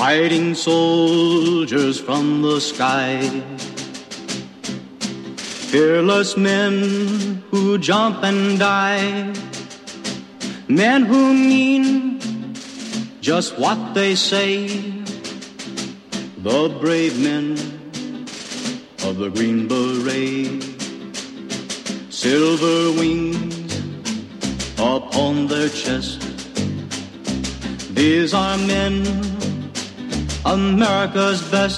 Fighting soldiers from the sky, fearless men who jump and die, men who mean just what they say, the brave men of the Green Beret, silver wings upon their chest. These are men, America's best.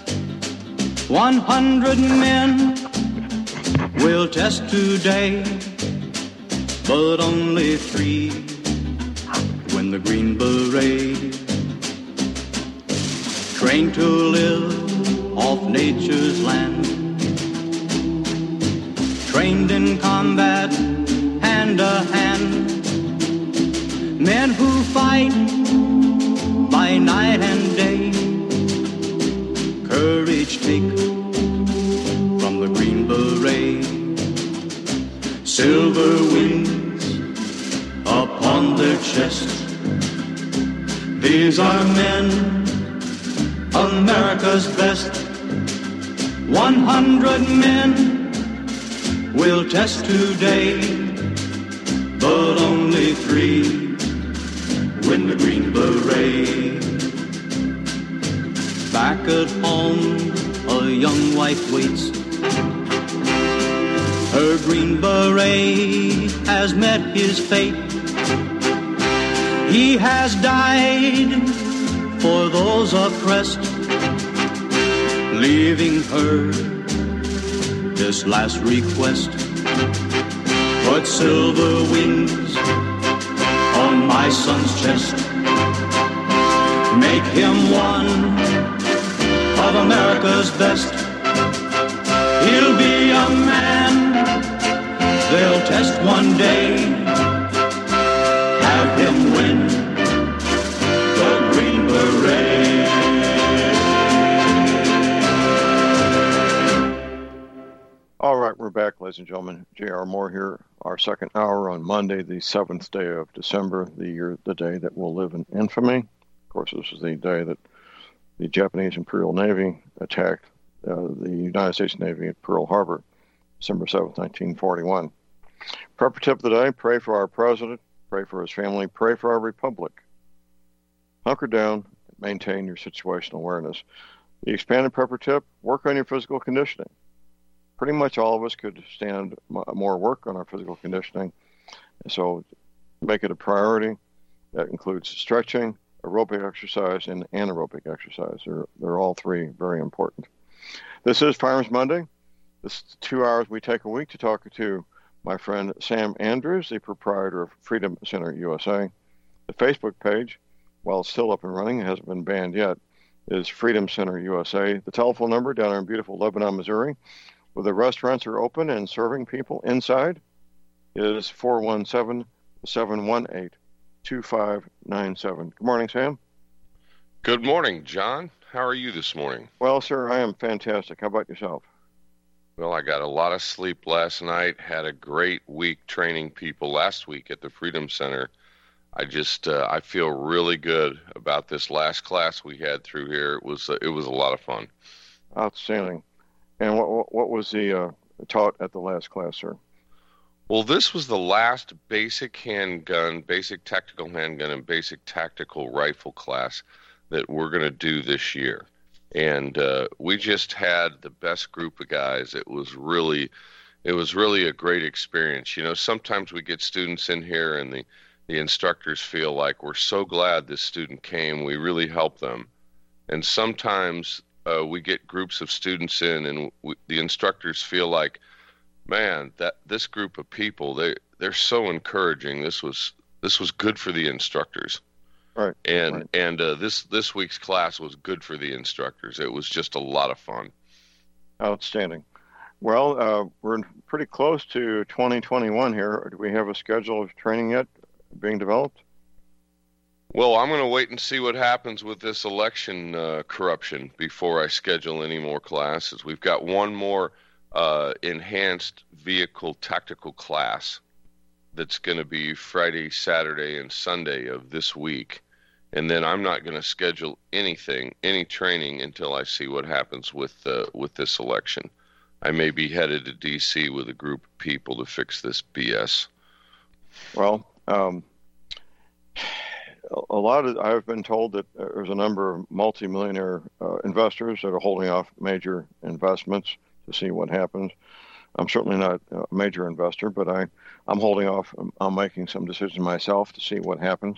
100 men will test today, but only 3 win the Green Beret. Trained to live off nature's land, trained in combat hand to hand, men who fight by night and day, courage take from the Green Beret, silver wings upon their chest. These are men, America's best. 100 men will test today, but only 3 win the Green Beret. Back at home, a young wife waits. Her Green Beret has met his fate. He has died for those oppressed, leaving her this last request. Put silver wings on my son's chest. Make him one of America's best. He'll be a man they'll test one day. Have him win the Green Beret. All right, we're back, ladies and gentlemen. J.R. Moore here. Our second hour on Monday, the 7th day of December, the day that will live in infamy. Of course, this is the day that the Japanese Imperial Navy attacked the United States Navy at Pearl Harbor, December 7th, 1941. Prepper tip of the day: pray for our president, pray for his family, pray for our republic. Hunker down, maintain your situational awareness. The expanded prepper tip: work on your physical conditioning. Pretty much all of us could stand more work on our physical conditioning, so make it a priority. That includes stretching, aerobic exercise, and anaerobic exercise. They're all 3 very important. This is Firearms Monday. This is 2 hours we take a week to talk to my friend Sam Andrews, the proprietor of Freedom Center USA. The Facebook page, while it's still up and running, it hasn't been banned yet, is Freedom Center USA. The telephone number down in beautiful Lebanon, Missouri, where the restaurants are open and serving people inside, is 417-718-2597. Good morning, Sam. Good morning, John. How are you this morning? Well, sir, I am fantastic. How about yourself? Well, I got a lot of sleep last night, had a great week training people last week at the Freedom Center. I feel really good about this last class we had through here. It was a lot of fun. Outstanding. And what was the taught at the last class, sir? Well, this was the last basic handgun, basic tactical handgun, and basic tactical rifle class that we're going to do this year. And we just had the best group of guys. It was really a great experience. You know, sometimes we get students in here and the instructors feel like we're so glad this student came. We really help them. And sometimes we get groups of students in and the instructors feel like, man, that this group of people, they're so encouraging. This was good for the instructors. Right. And this week's class was good for the instructors. It was just a lot of fun. Outstanding. Well, we're pretty close to 2021 here. Do we have a schedule of training yet being developed? Well, I'm going to wait and see what happens with this election corruption before I schedule any more classes. We've got one more enhanced vehicle tactical class that's going to be Friday, Saturday, and Sunday of this week. And then I'm not going to schedule any training until I see what happens with this election. I may be headed to D.C. with a group of people to fix this BS. Well, I've been told that there's a number of multimillionaire investors that are holding off major investments to see what happens. I'm certainly not a major investor, but I'm holding off. I'm making some decisions myself to see what happens.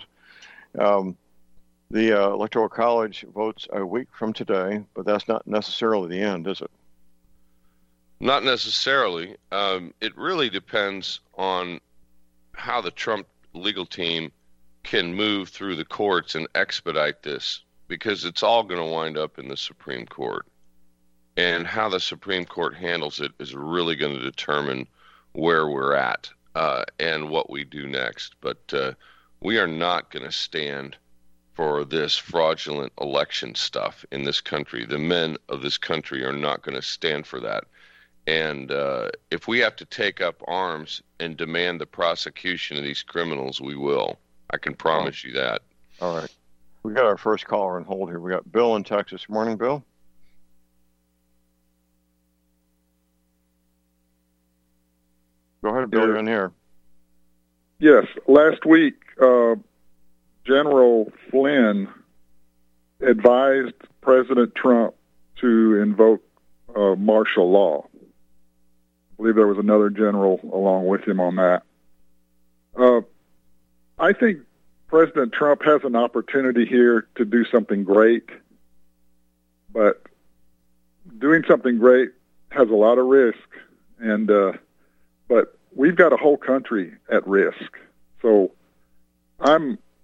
The Electoral College votes a week from today, but that's not necessarily the end, is it? Not necessarily. It really depends on how the Trump legal team can move through the courts and expedite this, because it's all going to wind up in the Supreme Court. And how the Supreme Court handles it is really going to determine where we're at and what we do next. But we are not going to stand for this fraudulent election stuff in this country. The men of this country are not going to stand for that. And if we have to take up arms and demand the prosecution of these criminals, we will. I can promise you that. All right. We got our first caller on hold here. We got Bill in Texas. Good morning, Bill. Go ahead, Bill. You're in here. Yes. Last week, General Flynn advised President Trump to invoke martial law. I believe there was another general along with him on that. I think President Trump has an opportunity here to do something great, but doing something great has a lot of risk, and but we've got a whole country at risk. So I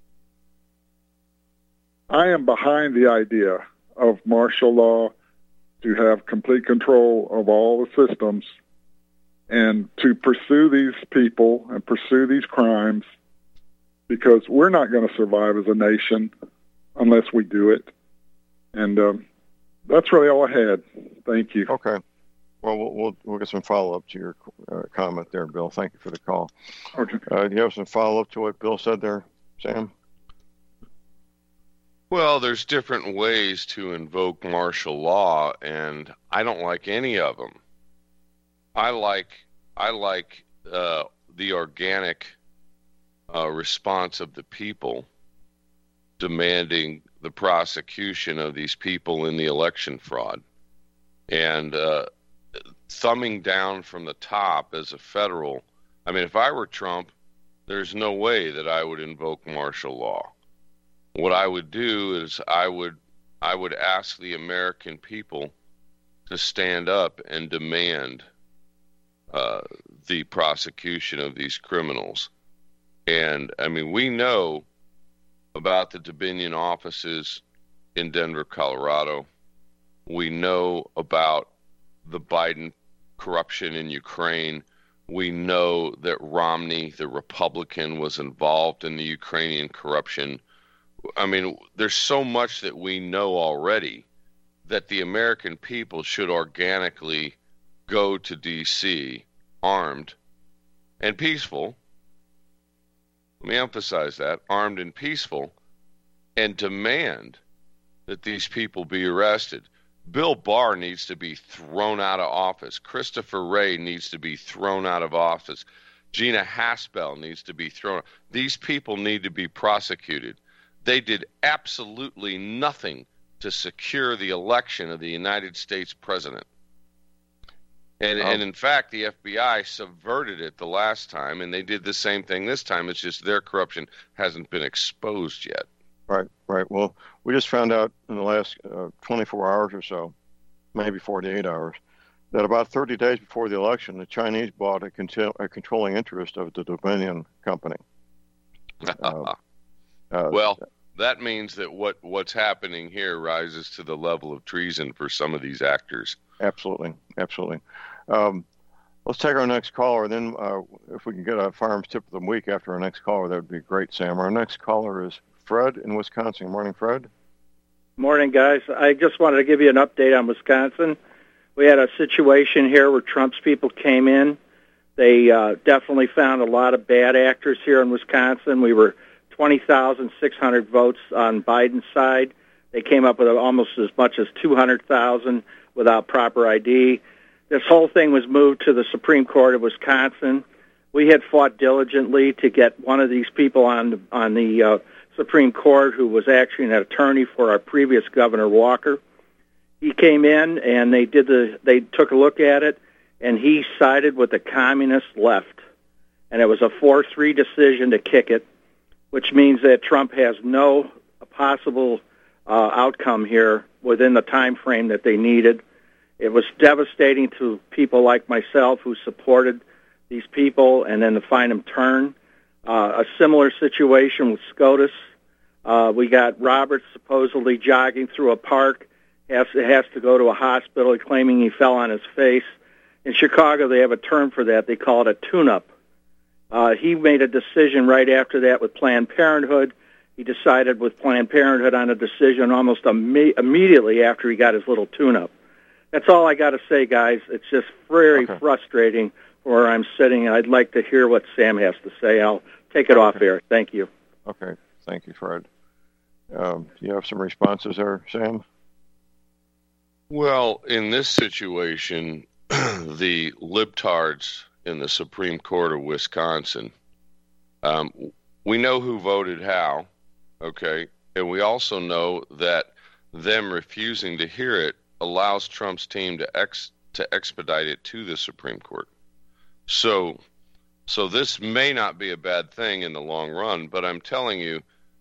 am behind the idea of martial law, to have complete control of all the systems and to pursue these people and pursue these crimes, because we're not going to survive as a nation unless we do it. And that's really all I had. Thank you. Okay. Well, we'll get some follow-up to your comment there, Bill. Thank you for the call. Okay. Do you have some follow-up to what Bill said there, Sam? Well, there's different ways to invoke martial law, and I don't like any of them. I like the organic response of the people demanding the prosecution of these people in the election fraud, and thumbing down from the top as a federal. I mean, if I were Trump, there's no way that I would invoke martial law. What I would do is I would ask the American people to stand up and demand the prosecution of these criminals. And I mean, we know about the Dominion offices in Denver, Colorado. We know about the Biden corruption in Ukraine. We know that Romney, the Republican, was involved in the Ukrainian corruption. I mean, there's so much that we know already that the American people should organically go to D.C. armed and peaceful. Let me emphasize that, armed and peaceful, and demand that these people be arrested. Bill Barr needs to be thrown out of office. Christopher Wray needs to be thrown out of office. Gina Haspel needs to be thrown. These people need to be prosecuted. They did absolutely nothing to secure the election of the United States president. And in fact, the FBI subverted it the last time, and they did the same thing this time. It's just their corruption hasn't been exposed yet. Right. Well, we just found out in the last 24 hours or so, maybe 48 hours, that about 30 days before the election, the Chinese bought a controlling interest of the Dominion company. Well, that means that what's happening here rises to the level of treason for some of these actors. Absolutely. Let's take our next caller. Then if we can get a firearms tip of the week after our next caller, that would be great, Sam. Our next caller is Fred in Wisconsin. Morning, Fred. Morning, guys. I just wanted to give you an update on Wisconsin. We had a situation here where Trump's people came in. They definitely found a lot of bad actors here in Wisconsin. We were 20,600 votes on Biden's side. They came up with almost as much as 200,000 without proper ID. This whole thing was moved to the Supreme Court of Wisconsin. We had fought diligently to get one of these people on the Supreme Court who was actually an attorney for our previous Governor Walker. He came in and they took a look at it, and he sided with the communist left. And it was a 4-3 decision to kick it, which means that Trump has no possible outcome here within the time frame that they needed. It was devastating to people like myself who supported these people, and then to find them turn. A similar situation with SCOTUS. We got Roberts supposedly jogging through a park, has to go to a hospital claiming he fell on his face. In Chicago, they have a term for that. They call it a tune-up. He made a decision right after that with Planned Parenthood. He decided with Planned Parenthood on a decision almost immediately after he got his little tune-up. That's all I got to say, guys. It's just very frustrating where I'm sitting. I'd like to hear what Sam has to say. I'll take it off air. Thank you. Okay. Thank you, Fred. Do you have some responses there, Sam? Well, in this situation, the libtards in the Supreme Court of Wisconsin, we know who voted how, okay? And we also know that them refusing to hear it allows Trump's team to expedite it to the Supreme Court. So this may not be a bad thing in the long run, but I'm telling you,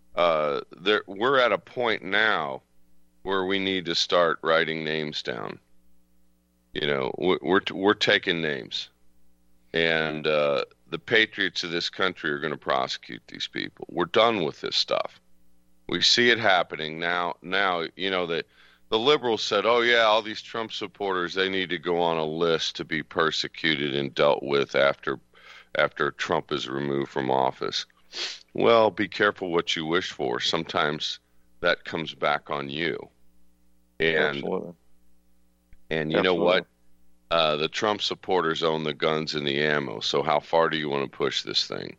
we're at a point now where we need to start writing names down. You know, we're taking names, and the patriots of this country are going to prosecute these people. We're done with this stuff. We see it happening now. You know, the liberals said, "Oh yeah, all these Trump supporters, they need to go on a list to be persecuted and dealt with after Trump is removed from office." Well, be careful what you wish for. Sometimes that comes back on you. And Absolutely. And you know what? The Trump supporters own the guns and the ammo. So how far do you want to push this thing?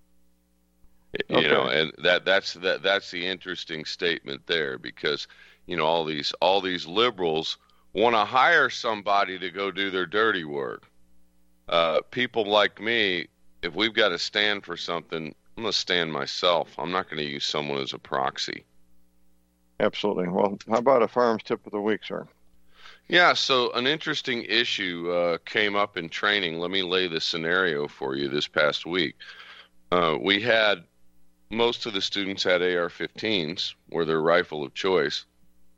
Okay. You know, and that's the interesting statement there, because you know all these liberals want to hire somebody to go do their dirty work. People like me, if we've got to stand for something, I'm going to stand myself. I'm not going to use someone as a proxy. Absolutely. Well, how about a firearms tip of the week, sir? Yeah, so an interesting issue came up in training. Let me lay the scenario for you this past week. We had most of the students had AR-15s, were their rifle of choice.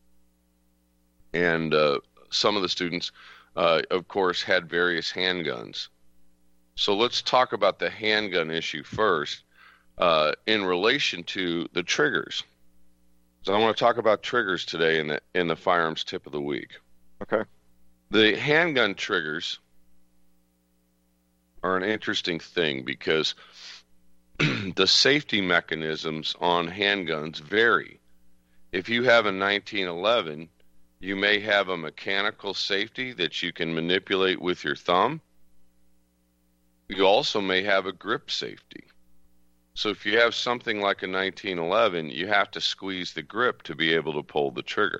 And some of the students, of course, had various handguns. So let's talk about the handgun issue first in relation to the triggers. So I want to talk about triggers today in the firearms tip of the week. Okay. The handgun triggers are an interesting thing because the safety mechanisms on handguns vary. If you have a 1911, you may have a mechanical safety that you can manipulate with your thumb. You also may have a grip safety. So if you have something like a 1911, you have to squeeze the grip to be able to pull the trigger.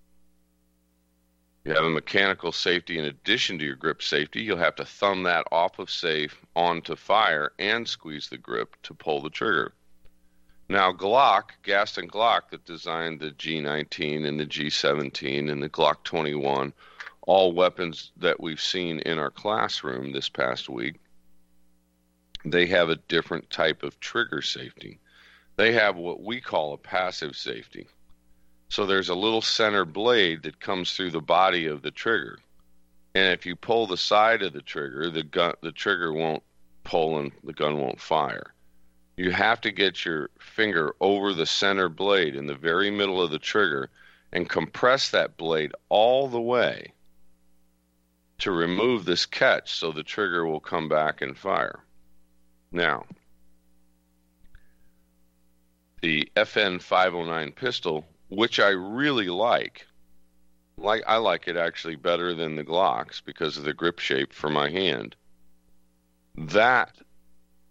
You have a mechanical safety in addition to your grip safety. You'll have to thumb that off of safe onto fire and squeeze the grip to pull the trigger. Now Glock, Gaston Glock, that designed the G19 and the G17 and the Glock 21, all weapons that we've seen in our classroom this past week, they have a different type of trigger safety. They have what we call a passive safety. So there's a little center blade that comes through the body of the trigger. And if you pull the side of the trigger, the trigger won't pull and the gun won't fire. You have to get your finger over the center blade in the very middle of the trigger and compress that blade all the way to remove this catch so the trigger will come back and fire. Now, the FN 509 pistol, which I really like I like it actually better than the Glocks because of the grip shape for my hand. That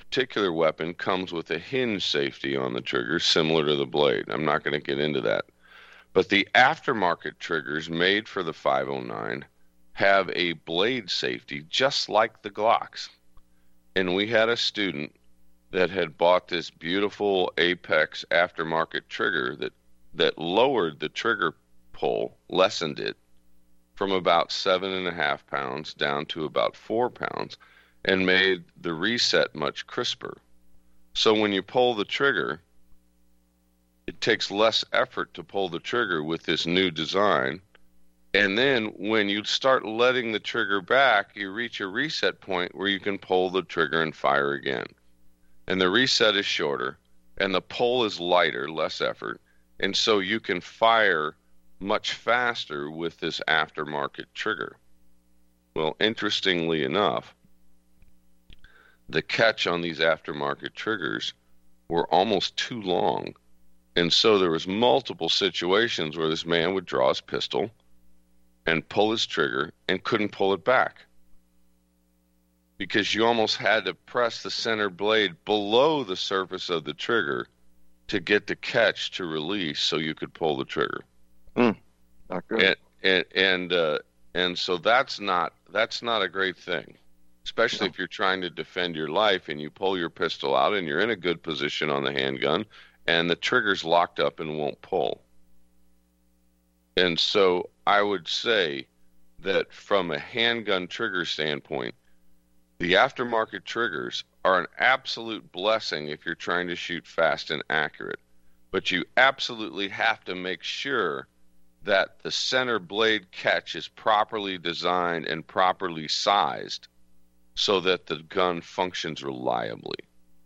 particular weapon comes with a hinge safety on the trigger, similar to the blade. I'm not going to get into that. But the aftermarket triggers made for the 509 have a blade safety just like the Glocks. And we had a student that had bought this beautiful Apex aftermarket trigger that lowered the trigger pull, lessened it from about 7.5 pounds down to about 4 pounds, and made the reset much crisper. So when you pull the trigger, it takes less effort to pull the trigger with this new design. And then when you start letting the trigger back, you reach a reset point where you can pull the trigger and fire again. And the reset is shorter, and the pull is lighter, less effort. And so you can fire much faster with this aftermarket trigger. Well, interestingly enough, the catch on these aftermarket triggers were almost too long. And so there was multiple situations where this man would draw his pistol and pull his trigger and couldn't pull it back, because you almost had to press the center blade below the surface of the trigger to get the catch to release so you could pull the trigger. Not good. And so that's not a great thing, especially if you're trying to defend your life and you pull your pistol out and you're in a good position on the handgun and the trigger's locked up and won't pull. And so I would say that from a handgun trigger standpoint, the aftermarket triggers are an absolute blessing if you're trying to shoot fast and accurate. But you absolutely have to make sure that the center blade catch is properly designed and properly sized so that the gun functions reliably.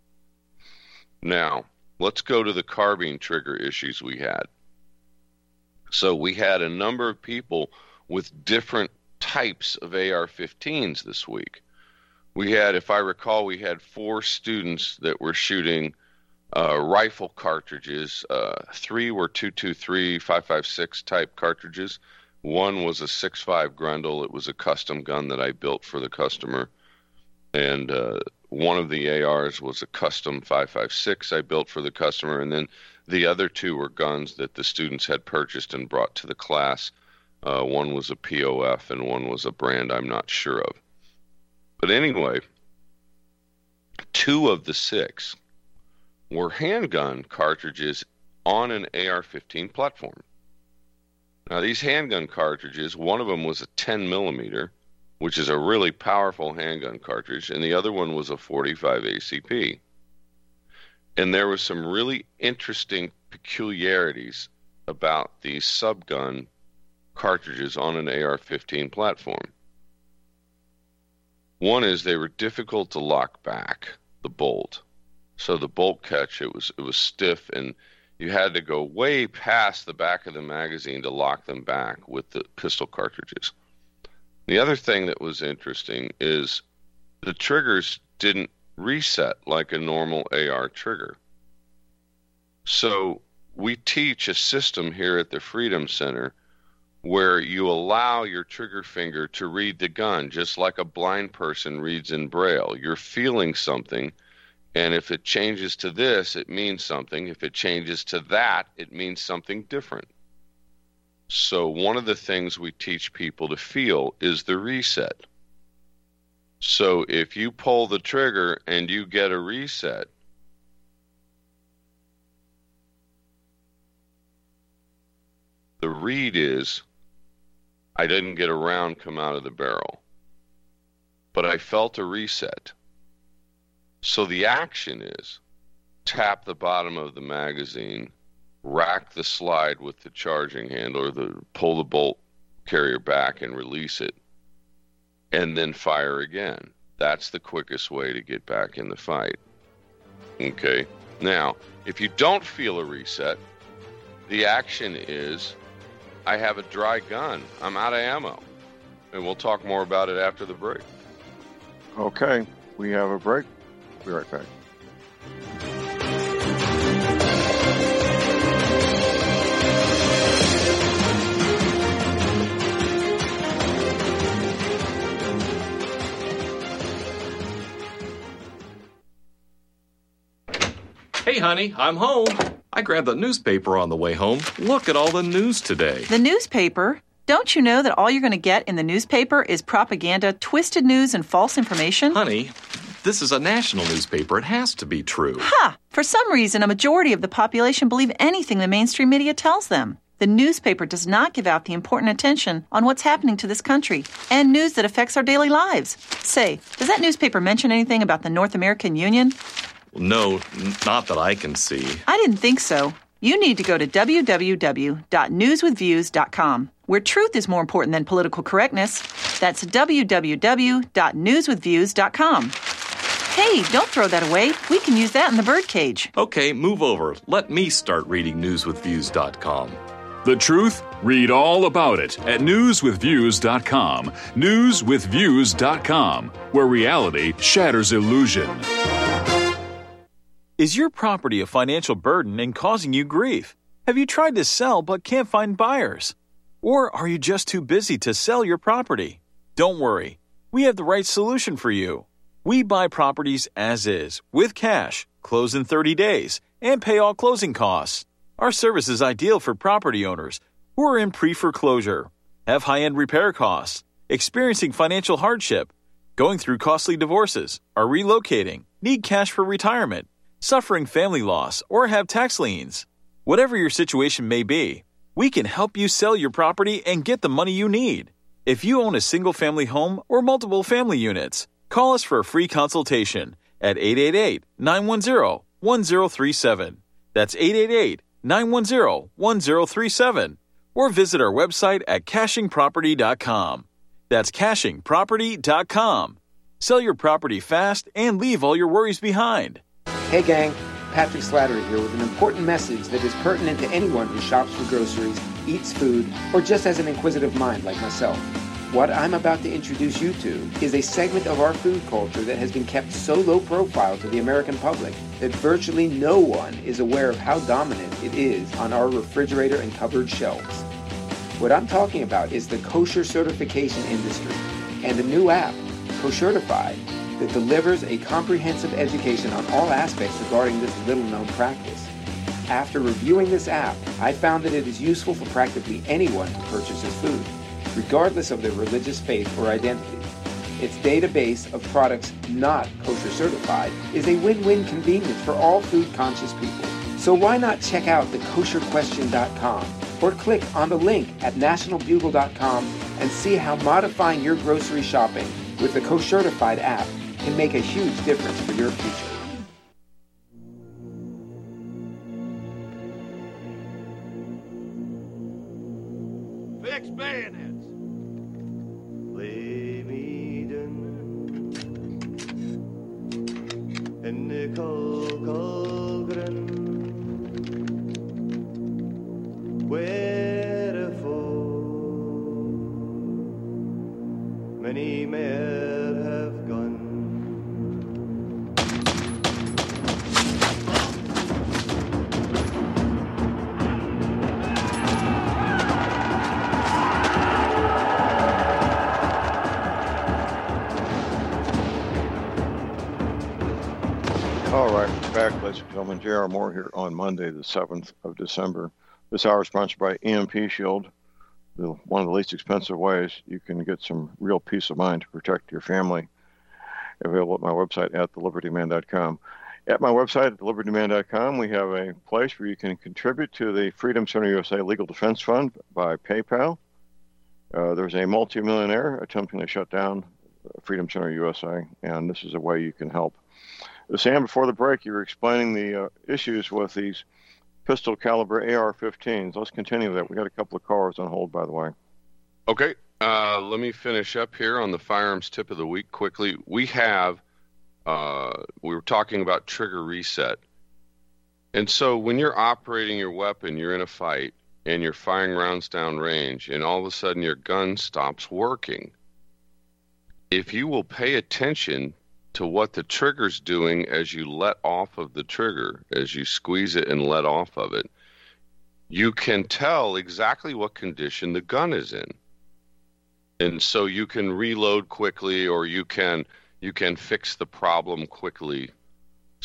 Now, let's go to the carbine trigger issues we had. So we had a number of people with different types of AR-15s this week. We had, if I recall, we had 4 students that were shooting rifle cartridges. 3 were 223, 5.56 type cartridges. 1 was a 6.5 Grundle. It was a custom gun that I built for the customer. And one of the ARs was a custom 5.56 I built for the customer. And then the other 2 were guns that the students had purchased and brought to the class. One was a POF and one was a brand I'm not sure of. But anyway, 2 of the 6 were handgun cartridges on an AR-15 platform. Now, these handgun cartridges, one of them was a 10 millimeter, which is a really powerful handgun cartridge, and the other one was a 45 ACP. And there were some really interesting peculiarities about these subgun cartridges on an AR-15 platform. One is they were difficult to lock back, the bolt. So the bolt catch, it was stiff, and you had to go way past the back of the magazine to lock them back with the pistol cartridges. The other thing that was interesting is the triggers didn't reset like a normal AR trigger. So we teach a system here at the Freedom Center where you allow your trigger finger to read the gun just like a blind person reads in Braille. You're feeling something, and if it changes to this, it means something. If it changes to that, it means something different. So one of the things we teach people to feel is the reset. So if you pull the trigger and you get a reset, the read is, I didn't get a round come out of the barrel, but I felt a reset. So the action is tap the bottom of the magazine, rack the slide with the charging handle, or pull the bolt carrier back and release it, and then fire again. That's the quickest way to get back in the fight. Okay. Now, if you don't feel a reset, the action is, I have a dry gun. I'm out of ammo. And we'll talk more about it after the break. Okay, we have a break. Be right back. Hey, honey, I'm home. I grabbed the newspaper on the way home. Look at all the news today. The newspaper? Don't you know that all you're going to get in the newspaper is propaganda, twisted news, and false information? Honey, this is a national newspaper. It has to be true. Ha! For some reason, a majority of the population believe anything the mainstream media tells them. The newspaper does not give out the important attention on what's happening to this country and news that affects our daily lives. Say, does that newspaper mention anything about the North American Union? No, not that I can see. I didn't think so. You need to go to www.newswithviews.com, where truth is more important than political correctness. That's www.newswithviews.com. Hey, don't throw that away. We can use that in the birdcage. Okay, move over. Let me start reading newswithviews.com. The truth? Read all about it at newswithviews.com. Newswithviews.com, where reality shatters illusion. Is your property a financial burden and causing you grief? Have you tried to sell but can't find buyers? Or are you just too busy to sell your property? Don't worry. We have the right solution for you. We buy properties as is, with cash, close in 30 days, and pay all closing costs. Our service is ideal for property owners who are in pre-foreclosure, have high-end repair costs, experiencing financial hardship, going through costly divorces, are relocating, need cash for retirement, suffering family loss, or have tax liens. Whatever your situation may be, we can help you sell your property and get the money you need. If you own a single-family home or multiple family units, call us for a free consultation at 888-910-1037. That's 888-910-1037. Or visit our website at cashingproperty.com. That's cashingproperty.com. Sell your property fast and leave all your worries behind. Hey gang, Patrick Slattery here with an important message that is pertinent to anyone who shops for groceries, eats food, or just has an inquisitive mind like myself. What I'm about to introduce you to is a segment of our food culture that has been kept so low profile to the American public that virtually no one is aware of how dominant it is on our refrigerator and cupboard shelves. What I'm talking about is the kosher certification industry and a new app, Koshertified, that delivers a comprehensive education on all aspects regarding this little-known practice. After reviewing this app, I found that it is useful for practically anyone who purchases food, regardless of their religious faith or identity. Its database of products not kosher certified is a win-win convenience for all food-conscious people. So why not check out thekosherquestion.com or click on the link at nationalbugle.com and see how modifying your grocery shopping with the Koshertified app can make a huge difference for your future. Fix bayonets. Lay me down in the Colgren. Wherefore many men have gone. All right, we're back, ladies and gentlemen. J.R. Moore here on Monday, the 7th of December. This hour is sponsored by EMP Shield, one of the least expensive ways you can get some real peace of mind to protect your family. Available at my website at thelibertyman.com. At my website at thelibertyman.com, we have a place where you can contribute to the Freedom Center USA Legal Defense Fund by PayPal. There's a multimillionaire attempting to shut down Freedom Center USA, and this is a way you can help. Sam, before the break, you were explaining the issues with these pistol caliber AR-15s. Let's continue that. We got a couple of callers on hold, by the way. Okay. Let me finish up here on the firearms tip of the week quickly. We were talking about trigger reset. And so when you're operating your weapon, you're in a fight, and you're firing rounds down range, and all of a sudden your gun stops working. If you will pay attention to what the trigger's doing as you let off of the trigger, as you squeeze it and let off of it, you can tell exactly what condition the gun is in. And so you can reload quickly, or you can fix the problem quickly.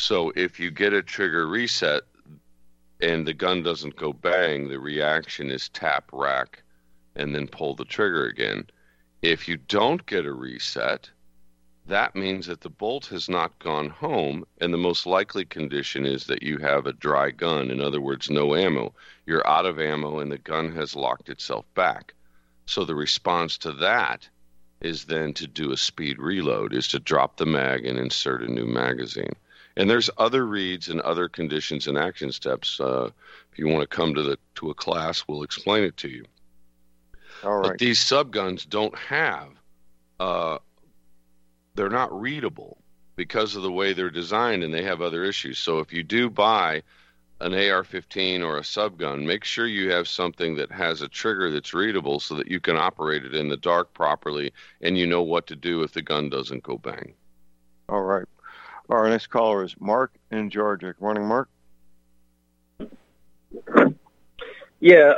So if you get a trigger reset and the gun doesn't go bang, the reaction is tap rack and then pull the trigger again. If you don't get a reset, that means that the bolt has not gone home, and the most likely condition is that you have a dry gun. In other words, no ammo. You're out of ammo and the gun has locked itself back. So the response to that is then to do a speed reload, is to drop the mag and insert a new magazine. And there's other reads and other conditions and action steps. If you want to come to a class, we'll explain it to you. All right. But these subguns don't have, they're not readable because of the way they're designed, and they have other issues. So if you do buy an AR-15 or a subgun, make sure you have something that has a trigger that's readable so that you can operate it in the dark properly and you know what to do if the gun doesn't go bang. All right. Our next caller is Mark in Georgia. Good morning, Mark. Yeah,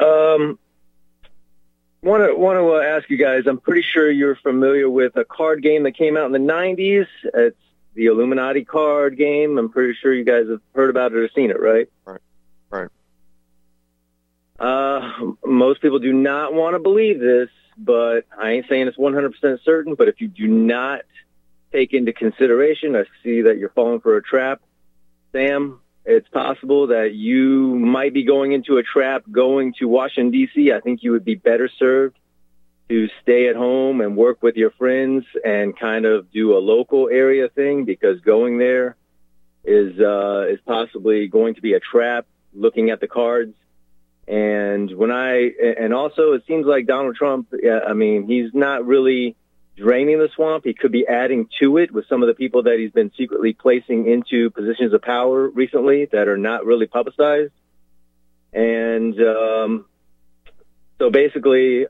want to ask you guys, I'm pretty sure you're familiar with a card game that came out in the 90s. It's the Illuminati card game. I'm pretty sure you guys have heard about it or seen it, right? Right. Most people do not want to believe this, but I ain't saying it's 100% certain, but if you do not take into consideration, I see that you're falling for a trap, Sam, it's possible that you might be going into a trap going to Washington, D.C. I think you would be better served to stay at home and work with your friends and kind of do a local area thing, because going there is possibly going to be a trap, looking at the cards. And also it seems like Donald Trump, I mean, he's not really draining the swamp. He could be adding to it with some of the people that he's been secretly placing into positions of power recently that are not really publicized. And so basically,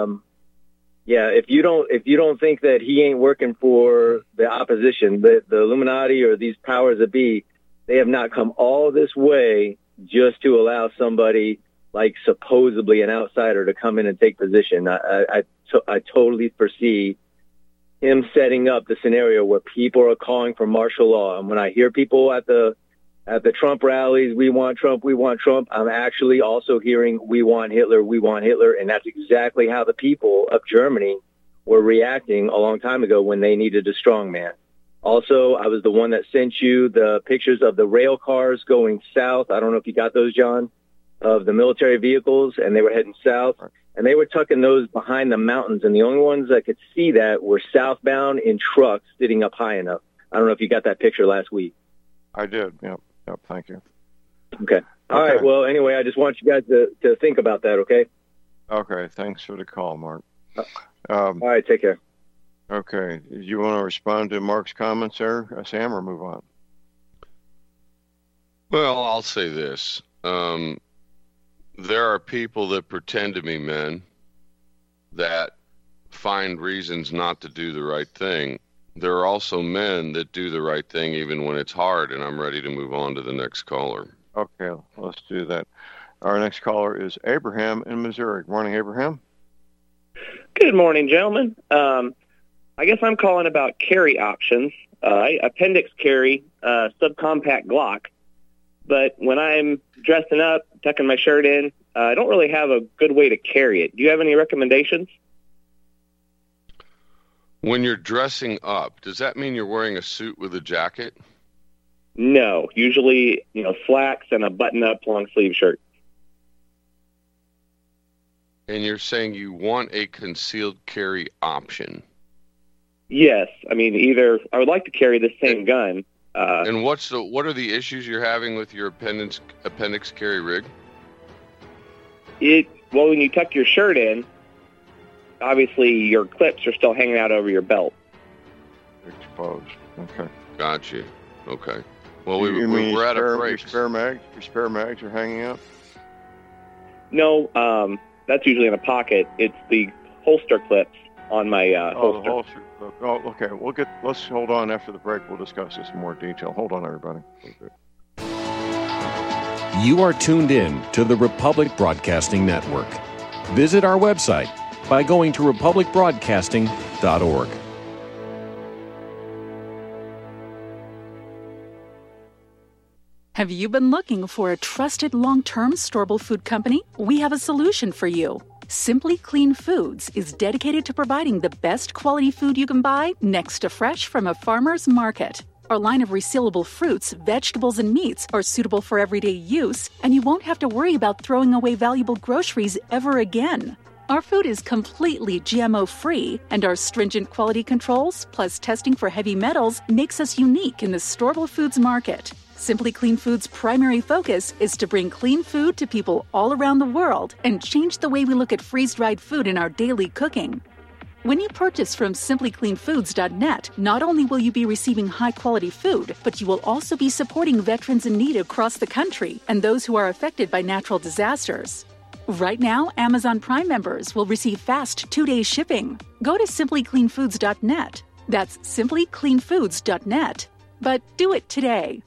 if you don't think that he ain't working for the opposition, the Illuminati or these powers that be, they have not come all this way just to allow somebody like supposedly an outsider to come in and take position. I totally foresee him setting up the scenario where people are calling for martial law. And when I hear people at the Trump rallies, we want Trump, I'm actually also hearing we want Hitler. And that's exactly how the people of Germany were reacting a long time ago when they needed a strong man. Also, I was the one that sent you the pictures of the rail cars going south. I don't know if you got those, John, of the military vehicles, and they were heading south. And they were tucking those behind the mountains, and the only ones that could see that were southbound in trucks sitting up high enough. I don't know if you got that picture last week. I did. Yep. Thank you. Okay. All right. Well, anyway, I just want you guys to think about that, okay? Okay. Thanks for the call, Mark. All right. Take care. Okay. You want to respond to Mark's comments there, Sam, or move on? Well, I'll say this. There are people that pretend to be men that find reasons not to do the right thing. There are also men that do the right thing even when it's hard, and I'm ready to move on to the next caller. Okay, let's do that. Our next caller is Abraham in Missouri. Good morning, Abraham. Good morning, gentlemen. I guess I'm calling about carry options. Appendix carry, subcompact Glock. But when I'm dressing up, tucking my shirt in, I don't really have a good way to carry it. Do you have any recommendations? When you're dressing up, does that mean you're wearing a suit with a jacket? No, usually, slacks and a button-up long-sleeve shirt. And you're saying you want a concealed carry option? Yes. I mean, either I would like to carry the same gun. And what are the issues you're having with your appendix carry rig? Well, when you tuck your shirt in, obviously your clips are still hanging out over your belt. Exposed. Okay. Got you. Okay. Well, we're at a break. Your spare mags are hanging out? No, that's usually in a pocket. It's the holster clips on my holster. The holster clip. Oh, okay. Let's hold on after the break. We'll discuss this in more detail. Hold on, everybody. Okay. You are tuned in to the Republic Broadcasting Network. Visit our website by going to republicbroadcasting.org. Have you been looking for a trusted long-term storable food company? We have a solution for you. Simply Clean Foods is dedicated to providing the best quality food you can buy next to fresh from a farmer's market. Our line of resealable fruits, vegetables, and meats are suitable for everyday use, and you won't have to worry about throwing away valuable groceries ever again. Our food is completely GMO-free, and our stringent quality controls, plus testing for heavy metals, makes us unique in the storable foods market. Simply Clean Foods' primary focus is to bring clean food to people all around the world and change the way we look at freeze-dried food in our daily cooking. When you purchase from simplycleanfoods.net, not only will you be receiving high-quality food, but you will also be supporting veterans in need across the country and those who are affected by natural disasters. Right now, Amazon Prime members will receive fast 2-day shipping. Go to simplycleanfoods.net. That's simplycleanfoods.net. But do it today.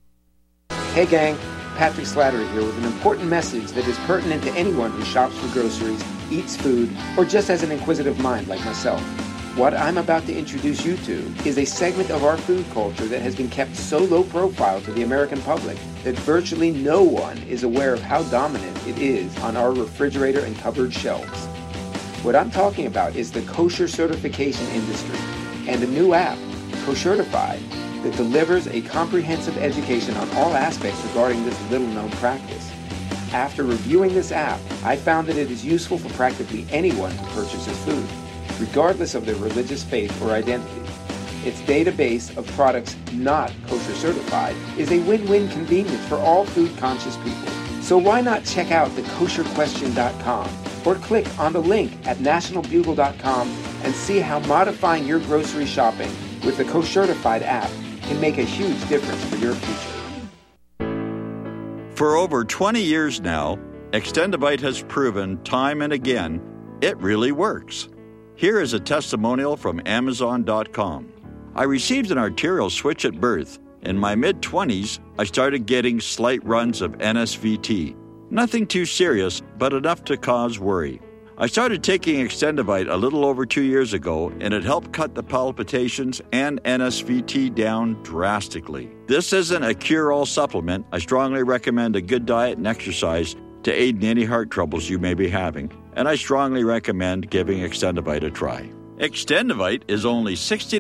Hey gang, Patrick Slattery here with an important message that is pertinent to anyone who shops for groceries, eats food, or just has an inquisitive mind like myself. What I'm about to introduce you to is a segment of our food culture that has been kept so low profile to the American public that virtually no one is aware of how dominant it is on our refrigerator and cupboard shelves. What I'm talking about is the kosher certification industry and a new app, Koshertified, that delivers a comprehensive education on all aspects regarding this little-known practice. After reviewing this app, I found that it is useful for practically anyone who purchases food, regardless of their religious faith or identity. Its database of products not kosher certified is a win-win convenience for all food-conscious people. So why not check out thekosherquestion.com or click on the link at nationalbugle.com and see how modifying your grocery shopping with the Koshertified app can make a huge difference for your future. For over 20 years now, Extendivite has proven time and again it really works. Here is a testimonial from Amazon.com. I received an arterial switch at birth. In my mid-20s, I started getting slight runs of NSVT. Nothing too serious, but enough to cause worry. I started taking Extendivite a little over 2 years ago, and it helped cut the palpitations and NSVT down drastically. This isn't a cure-all supplement. I strongly recommend a good diet and exercise to aid in any heart troubles you may be having, and I strongly recommend giving Extendivite a try. Extendivite is only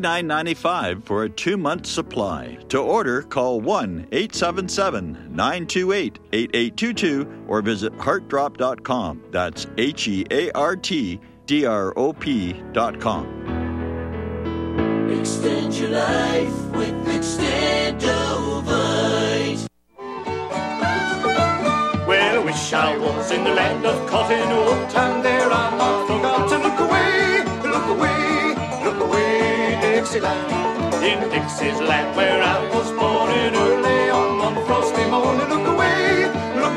$69.95 for a 2-month supply. To order, call 1-877-928-8822 or visit heartdrop.com. That's HEARTDROP.com. Extend your life with Extendovite. Well, I wish I was in the land of cotton wool, and there I not forgot to look away, Dixieland. In Dixie's land where I was born, and early on one frosty morning, look away,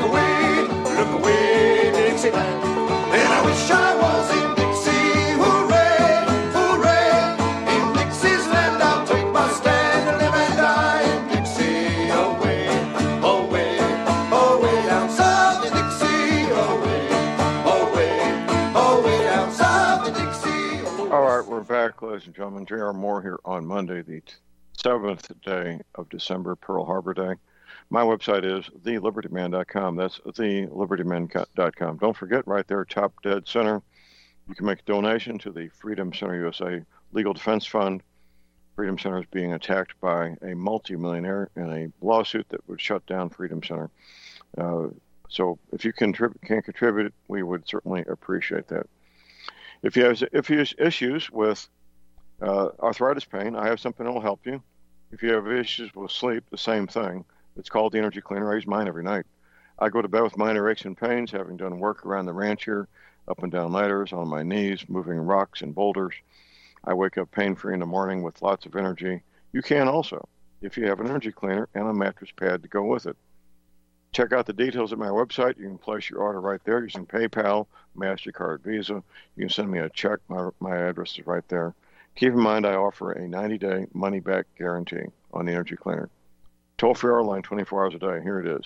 Dixieland. Then I wish I was in Dixie, hooray, hooray. In Dixie's land I'll take my stand and live and die in Dixie, away, away, away down south in Dixie, away, away, away down south in Dixie. All right, we're back, ladies and gentlemen. J.R. Moore here on Monday, the 7th day of December, Pearl Harbor Day. My website is thelibertyman.com. That's thelibertyman.com. Don't forget, right there, top dead center, you can make a donation to the Freedom Center USA Legal Defense Fund. Freedom Center is being attacked by a multimillionaire in a lawsuit that would shut down Freedom Center. So if you can contribute, we would certainly appreciate that. If you have issues with arthritis pain, I have something that will help you. If you have issues with sleep, the same thing. It's called the Energy Cleaner. I use mine every night. I go to bed with minor aches and pains, having done work around the ranch here, up and down ladders, on my knees, moving rocks and boulders. I wake up pain-free in the morning with lots of energy. You can also, if you have an Energy Cleaner and a mattress pad to go with it. Check out the details at my website. You can place your order right there using PayPal, MasterCard, Visa. You can send me a check. My address is right there. Keep in mind, I offer a 90-day money-back guarantee on the Energy Cleaner. Toll-free hour line 24 hours a day. Here it is,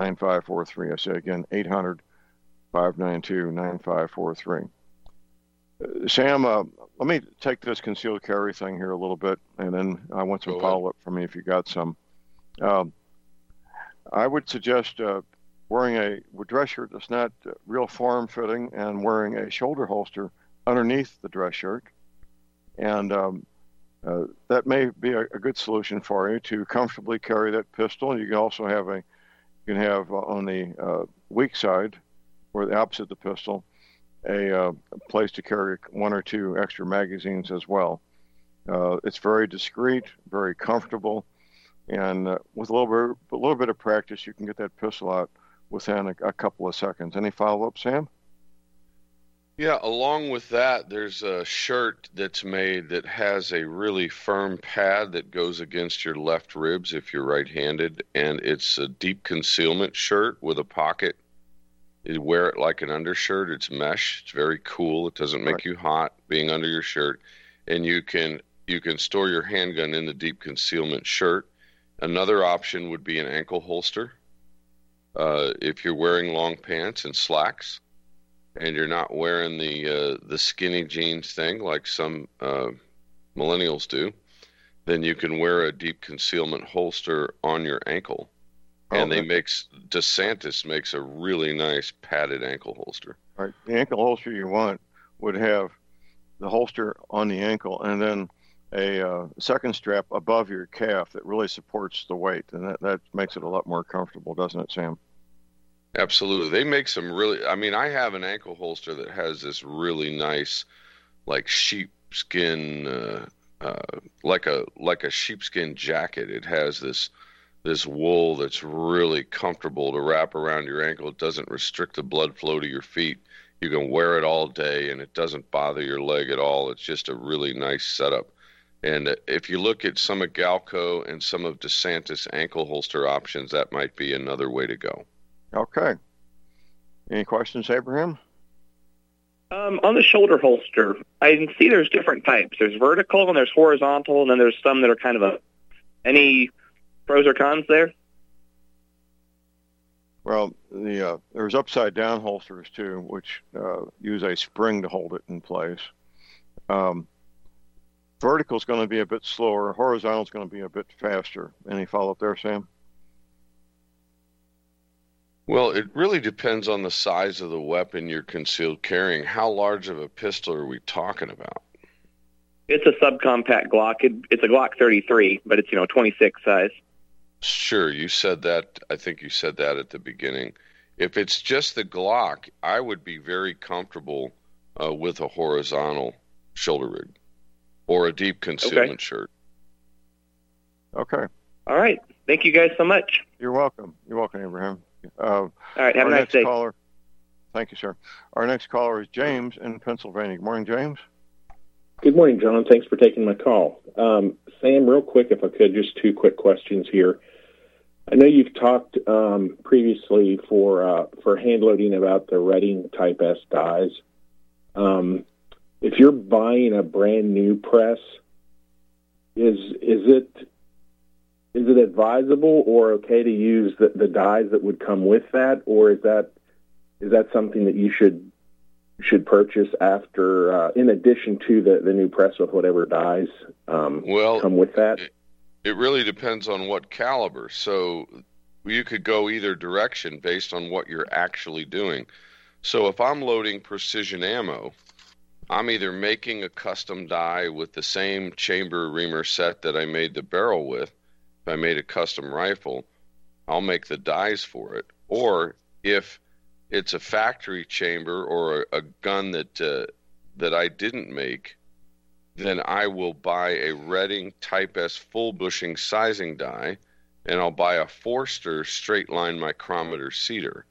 800-592-9543. I say again, 800-592-9543. Sam, let me take this concealed carry thing here a little bit, and then I want some follow-up from you if you got some. I would suggest wearing a dress shirt that's not real form-fitting and wearing a shoulder holster underneath the dress shirt. And that may be a good solution for you to comfortably carry that pistol. You can also have on the weak side, or the opposite of the pistol, a place to carry one or two extra magazines as well. It's very discreet, very comfortable, and with a little bit of practice, you can get that pistol out within a couple of seconds. Any follow-up, Sam? Yeah, along with that, there's a shirt that's made that has a really firm pad that goes against your left ribs if you're right-handed, and it's a deep concealment shirt with a pocket. You wear it like an undershirt. It's mesh. It's very cool. It doesn't make you hot being under your shirt, and you can store your handgun in the deep concealment shirt. Another option would be an ankle holster. If you're wearing long pants and slacks, and you're not wearing the skinny jeans thing like some millennials do, then you can wear a deep concealment holster on your ankle. And DeSantis makes a really nice padded ankle holster. Right. The ankle holster you want would have the holster on the ankle and then a second strap above your calf that really supports the weight. And that makes it a lot more comfortable, doesn't it, Sam? Absolutely. They make some really, I have an ankle holster that has this really nice, like sheepskin, like a sheepskin jacket. It has this wool that's really comfortable to wrap around your ankle. It doesn't restrict the blood flow to your feet. You can wear it all day and it doesn't bother your leg at all. It's just a really nice setup. And if you look at some of Galco and some of DeSantis ankle holster options, that might be another way to go. Okay. Any questions, Abraham? On the shoulder holster, I can see there's different types. There's vertical and there's horizontal, and then there's some that are kind of any pros or cons there? Well, there's upside down holsters too, which use a spring to hold it in place. Vertical is going to be a bit slower. Horizontal is going to be a bit faster. Any follow-up there, Sam? Well, it really depends on the size of the weapon you're concealed carrying. How large of a pistol are we talking about? It's a subcompact Glock. It's a Glock 33, but it's 26 size. Sure, you said that. I think you said that at the beginning. If it's just the Glock, I would be very comfortable with a horizontal shoulder rig or a deep concealment shirt. Okay. All right. Thank you guys so much. You're welcome. You're welcome, Abraham. All right. Have a nice day. Thank you, sir. Our next caller is James in Pennsylvania. Good morning, James. Good morning, John. Thanks for taking my call. Sam, real quick, if I could, just two quick questions here. I know you've talked previously for hand loading about the Redding Type S dies. If you're buying a brand new press, is it advisable or okay to use the dies that would come with that, or is that something that you should purchase after, in addition to the new press with whatever dies come with that? It really depends on what caliber. So you could go either direction based on what you're actually doing. So if I'm loading precision ammo, I'm either making a custom die with the same chamber reamer set that I made the barrel with. If I made a custom rifle, I'll make the dies for it. Or if it's a factory chamber or a gun that I didn't make, then I will buy a Redding Type S full bushing sizing die, and I'll buy a Forster straight line micrometer cedar.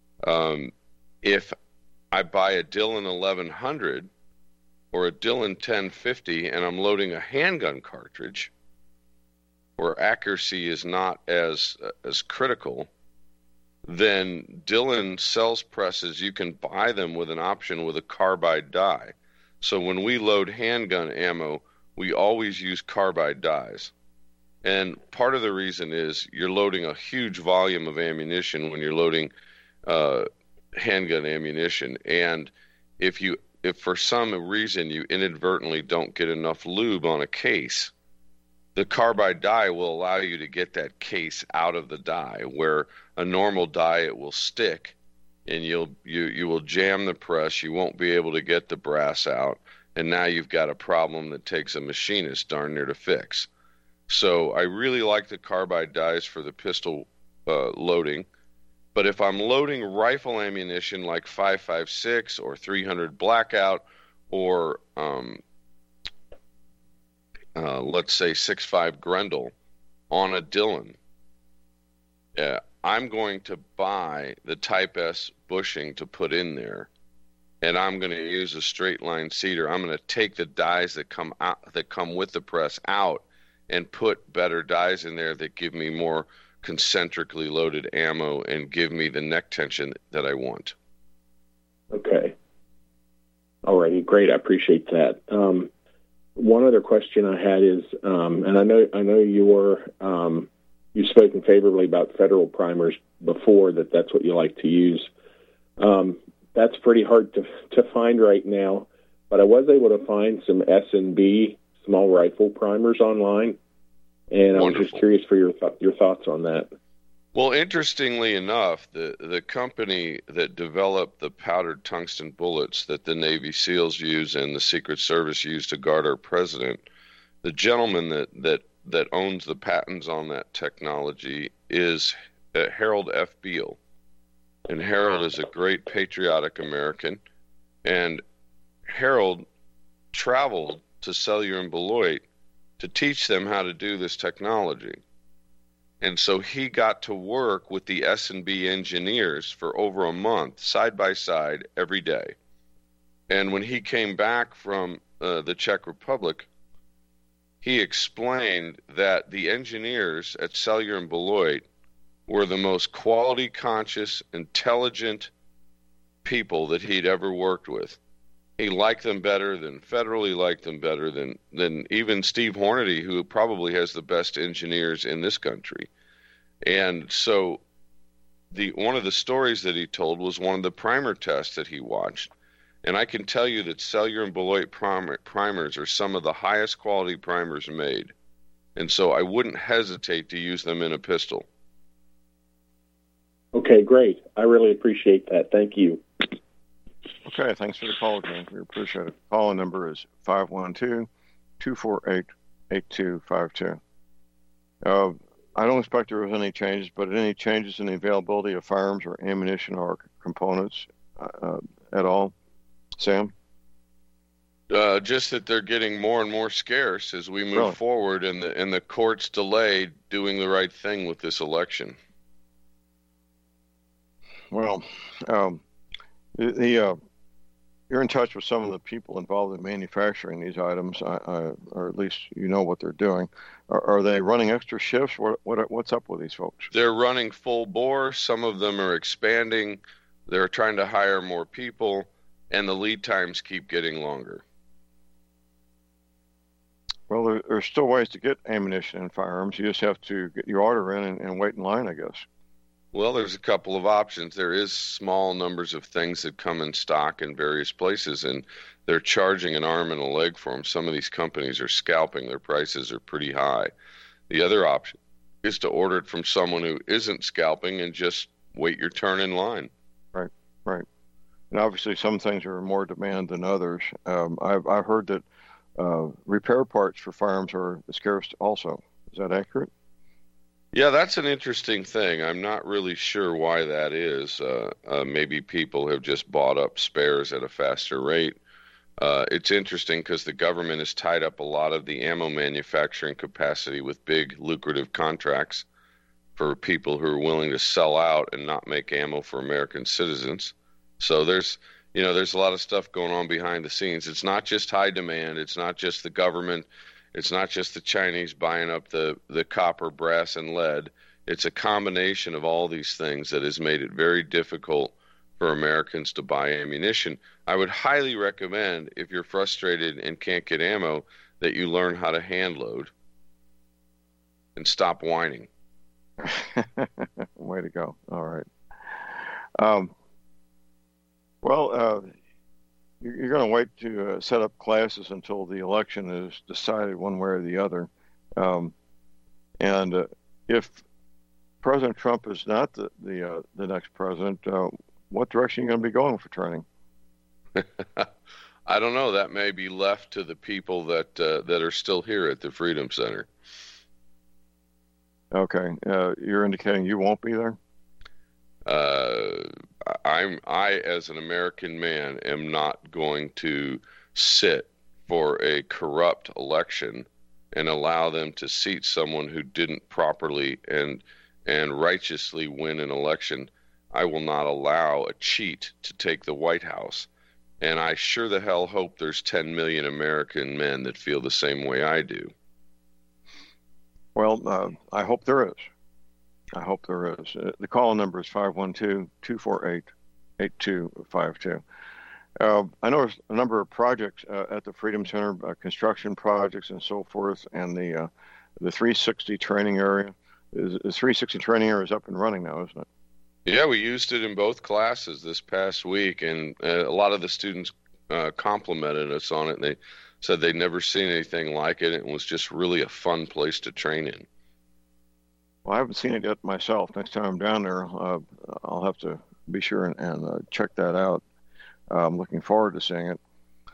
If I buy a Dillon 1100 or a Dillon 1050 and I'm loading a handgun cartridge, where accuracy is not as critical, then Dillon sells presses. You can buy them with an option with a carbide die. So when we load handgun ammo, we always use carbide dies. And part of the reason is you're loading a huge volume of ammunition when you're loading handgun ammunition. And if you if for some reason you inadvertently don't get enough lube on a case, the carbide dye will allow you to get that case out of the die, where a normal die it will stick, and you will jam the press. You won't be able to get the brass out, and now you've got a problem that takes a machinist darn near to fix. So I really like the carbide dies for the pistol loading. But if I'm loading rifle ammunition like 5.56 or 300 Blackout or let's say 6.5 Grendel on a Dillon, I'm going to buy the Type S bushing to put in there, and I'm going to use a straight line seeder. I'm going to take the dies that come with the press out and put better dies in there that give me more concentrically loaded ammo and give me the neck tension that I want. Okay. Alrighty, great. I appreciate that. One other question I had is, and I know you've spoken favorably about federal primers before, that's what you like to use. That's pretty hard to find right now, but I was able to find some S&B small rifle primers online, and I was just curious for your thoughts on that. Well, interestingly enough, the company that developed the powdered tungsten bullets that the Navy SEALs use and the Secret Service use to guard our president, the gentleman that owns the patents on that technology is Harold F. Beale. And Harold is a great patriotic American. And Harold traveled to Cellular and Beloit to teach them how to do this technology. And so he got to work with the S&B engineers for over a month, side by side, every day. And when he came back from the Czech Republic, he explained that the engineers at Cellular and Beloit were the most quality-conscious, intelligent people that he'd ever worked with. He liked them better than Federal. He liked them better than even Steve Hornady, who probably has the best engineers in this country. And so one of the stories that he told was one of the primer tests that he watched. And I can tell you that Cellular and Beloit primers are some of the highest quality primers made. And so I wouldn't hesitate to use them in a pistol. Okay, great. I really appreciate that. Thank you. Okay, thanks for the call, James. We appreciate it. Call number is 512-248-8252. I don't expect there was any changes, but any changes in the availability of firearms or ammunition or components at all? Sam? Just that they're getting more and more scarce as we move forward, and the courts delayed doing the right thing with this election. Well, you're in touch with some of the people involved in manufacturing these items, or at least you know what they're doing. Are they running extra shifts? What's up with these folks? They're running full bore. Some of them are expanding. They're trying to hire more people, and the lead times keep getting longer. Well, there's still ways to get ammunition and firearms. You just have to get your order in and wait in line, I guess. Well, there's a couple of options. There is small numbers of things that come in stock in various places, and they're charging an arm and a leg for them. Some of these companies are scalping. Their prices are pretty high. The other option is to order it from someone who isn't scalping and just wait your turn in line. Right. And obviously some things are more demand than others. I've heard that repair parts for firearms are scarce also. Is that accurate? Yeah, that's an interesting thing. I'm not really sure why that is. Maybe people have just bought up spares at a faster rate. It's interesting because the government has tied up a lot of the ammo manufacturing capacity with big, lucrative contracts for people who are willing to sell out and not make ammo for American citizens. So there's a lot of stuff going on behind the scenes. It's not just high demand. It's not just the government. It's not just the Chinese buying up the copper, brass, and lead. It's a combination of all these things that has made it very difficult for Americans to buy ammunition. I would highly recommend, if you're frustrated and can't get ammo, that you learn how to hand load and stop whining. Way to go. All right. you're going to wait to set up classes until the election is decided one way or the other. And if President Trump is not the next president, what direction are you going to be going for training? I don't know. That may be left to the people that are still here at the Freedom Center. Okay, you're indicating you won't be there? I, as an American man, am not going to sit for a corrupt election and allow them to seat someone who didn't properly and righteously win an election. I will not allow a cheat to take the White House. And I sure the hell hope there's 10 million American men that feel the same way I do. Well, I hope there is. I hope there is. The call number is 512-248-8252. I know there's a number of projects at the Freedom Center, construction projects and so forth, and the 360 training area. The 360 training area is up and running now, isn't it? Yeah, we used it in both classes this past week, and a lot of the students complimented us on it, and they said they'd never seen anything like it. It was just really a fun place to train in. Well, I haven't seen it yet myself. Next time I'm down there, I'll have to be sure and check that out. I'm looking forward to seeing it.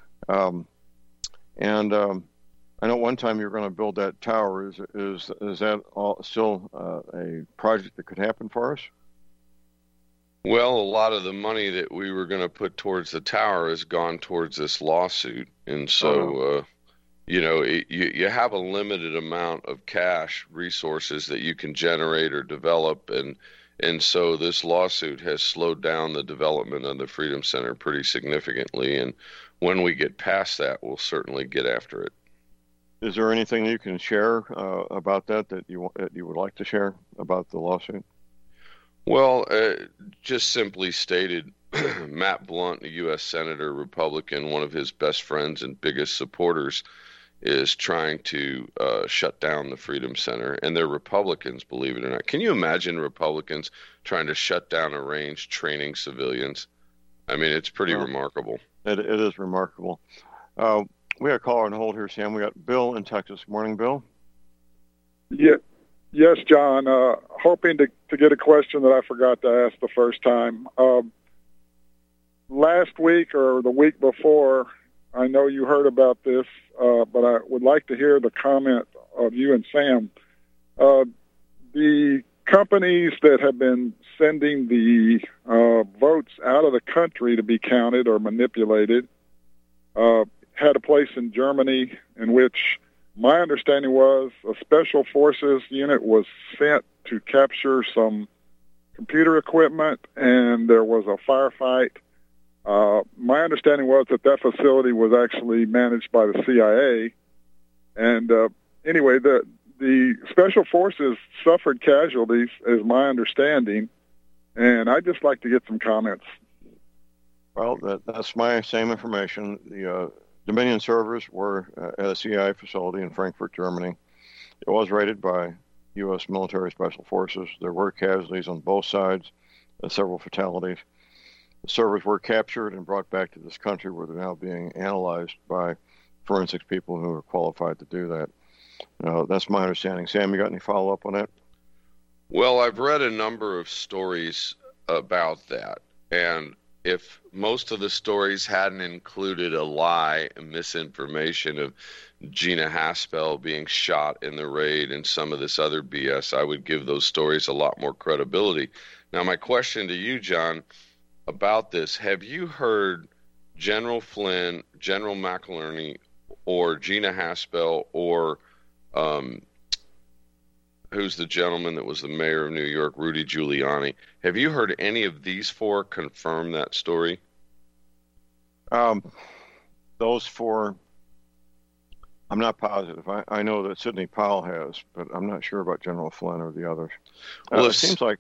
And I know one time you were going to build that tower. Is that still a project that could happen for us? Well, a lot of the money that we were going to put towards the tower has gone towards this lawsuit. And so, you have a limited amount of cash resources that you can generate or develop. And so this lawsuit has slowed down the development of the Freedom Center pretty significantly. And when we get past that, we'll certainly get after it. Is there anything you can share about that you would like to share about the lawsuit? Well, just simply stated, Matt Blunt, a U.S. Senator, Republican, one of his best friends and biggest supporters, is trying to shut down the Freedom Center. And they're Republicans, believe it or not. Can you imagine Republicans trying to shut down a range training civilians? I mean, it's pretty remarkable. It is remarkable. We got a caller on hold here, Sam. We got Bill in Texas. Good morning, Bill. Yeah. Yes, John. Hoping to get a question that I forgot to ask the first time. Last week or the week before, I know you heard about this, but I would like to hear the comment of you and Sam. The companies that have been sending the votes out of the country to be counted or manipulated had a place in Germany in which my understanding was a special forces unit was sent to capture some computer equipment, and there was a firefight. My understanding was that facility was actually managed by the CIA. And anyway, the special forces suffered casualties, is my understanding, and I'd just like to get some comments. Well, that's my same information. The Dominion servers were at a CIA facility in Frankfurt, Germany. It was raided by U.S. military special forces. There were casualties on both sides, several fatalities. The servers were captured and brought back to this country where they're now being analyzed by forensics people who are qualified to do that. That's my understanding. Sam, you got any follow-up on that? Well, I've read a number of stories about that, and if most of the stories hadn't included a lie and misinformation of Gina Haspel being shot in the raid and some of this other BS, I would give those stories a lot more credibility. Now, my question to you, John, about this, have you heard General Flynn, General McInerney, or Gina Haspel, or who's the gentleman that was the mayor of New York, Rudy Giuliani? Have you heard any of these four confirm that story? Those four, I'm not positive. I know that Sidney Powell has, but I'm not sure about General Flynn or the others. Well, it seems like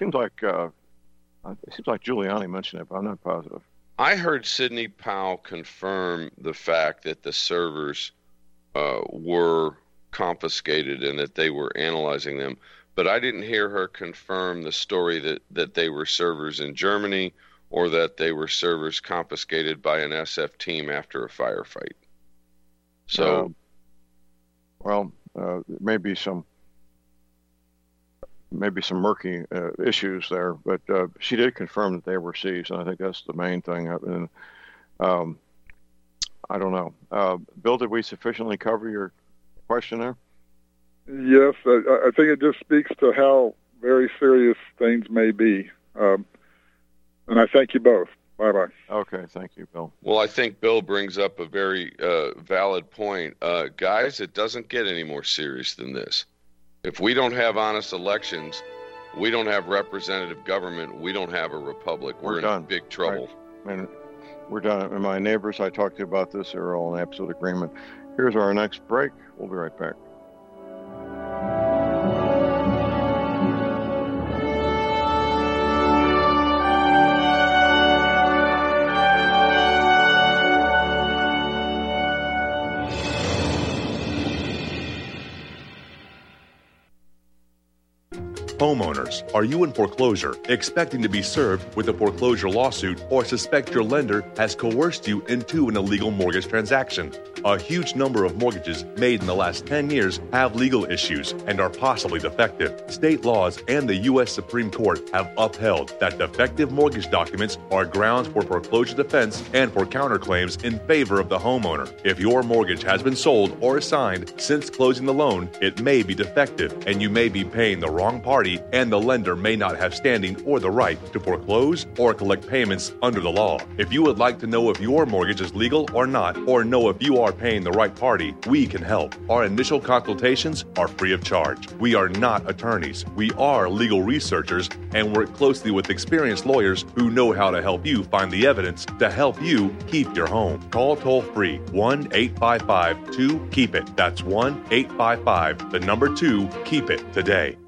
Giuliani mentioned it, but I'm not positive. I heard Sidney Powell confirm the fact that the servers were confiscated and that they were analyzing them, but I didn't hear her confirm the story that they were servers in Germany or that they were servers confiscated by an SF team after a firefight. So, maybe some murky issues there, but she did confirm that they were seized, and I think that's the main thing. And I don't know, Bill, did we sufficiently cover your question there? Yes, I think it just speaks to how very serious things may be. And I thank you both. Bye-bye. Okay, thank you, Bill. Well, I think Bill brings up a very valid point. Guys, it doesn't get any more serious than this. If we don't have honest elections, we don't have representative government, we don't have a republic, we're in big trouble. Right. And we're done. And my neighbors I talked to you about this are all in absolute agreement. Here's our next break. We'll be right back. Homeowners, are you in foreclosure, expecting to be served with a foreclosure lawsuit, or suspect your lender has coerced you into an illegal mortgage transaction? A huge number of mortgages made in the last 10 years have legal issues and are possibly defective. State laws and the U.S. Supreme Court have upheld that defective mortgage documents are grounds for foreclosure defense and for counterclaims in favor of the homeowner. If your mortgage has been sold or assigned since closing the loan, it may be defective and you may be paying the wrong party, and the lender may not have standing or the right to foreclose or collect payments under the law. If you would like to know if your mortgage is legal or not, or know if you are paying the right party, we can help. Our initial consultations are free of charge. We are not attorneys. We are legal researchers and work closely with experienced lawyers who know how to help you find the evidence to help you keep your home. Call toll-free 1-855-2-KEEP-IT. That's 1-855-2-KEEP-IT today.